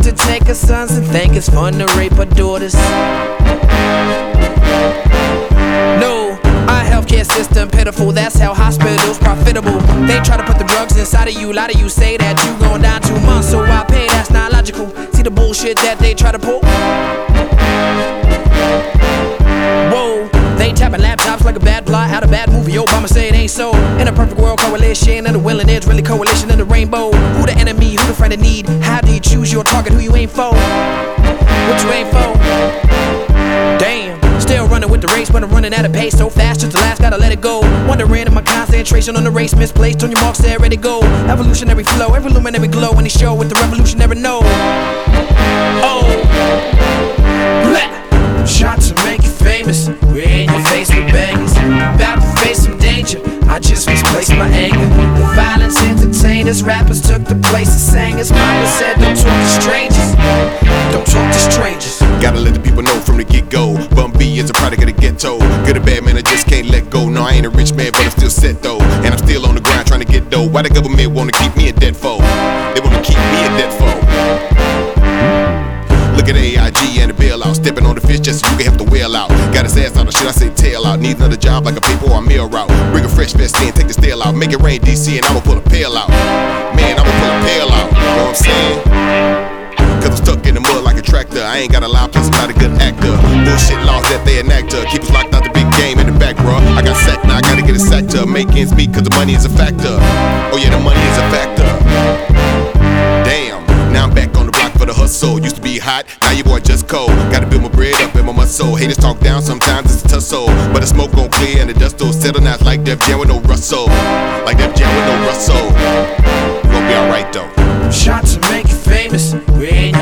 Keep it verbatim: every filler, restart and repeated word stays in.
to take her sons and think it's fun to rape her daughters. No, our healthcare system pitiful, that's how hospitals profitable. They try to put the drugs inside of you, a lot of you say that you gon' die in two months, so I pay, that's not logical. See the bullshit that they try to pull? Whoa, they tapping laptops like a bad plot out a bad movie. Obama say it ain't so. In a perfect world, coalition of the willing, there's really coalition of the rainbow. Who the enemy, who the friend in need? How do you choose your target, who you aim for? What you aim for? Damn, still running with the race, but I'm running at a pace so fast, just the last, gotta let it go. Wondering if my concentration on the race misplaced. On your marks, there, ready, go. Evolutionary flow, every luminary glow, and they show with the revolutionary know. Oh, blah. Shot to make you famous, we're in your face with bangers. About to face some danger, I just misplaced my anger. The violence entertained us, rappers took the place of singers. Mama said don't talk to strangers, don't talk to strangers. Gotta let the people know from the get-go, Bun B is a product of the ghetto. Good or bad, man, I just can't let go. No, I ain't a rich man, but I'm still set though. And I'm still on the grind trying to get dough. Why the government wanna keep me a debt foe? They wanna keep me a debt foe. Look at A I G and the bailout, stepping on the fish just so you can help the whale out. Got his ass out of shit, I say tail out. Need another job like a paper or a mail route. Bring a fresh vest in, take the stale out. Make it rain D C and I'ma pull a pail out. Man, I'ma pull a pail out, you know what I'm saying? Cause I'm stuck in the mud like a tractor. I ain't got a lie, plus I'm not a good actor. Bullshit laws that they enact to keep us locked out the big game in the back, bro. I got sacked, now I gotta get a sack to make ends meet, cause the money is a factor. Oh yeah, the money is a factor. Damn, now I'm back on the block for the hustle. Used to be hot, now your boy just cold. Gotta build my bread up in my muscle. Haters talk down, sometimes it's a tussle. But the smoke gon' clear and the dust will settle. Now it's like Def Jam with no Russell. Like Def Jam with no Russell. You gon' be alright though. Shot to make you famous, we're in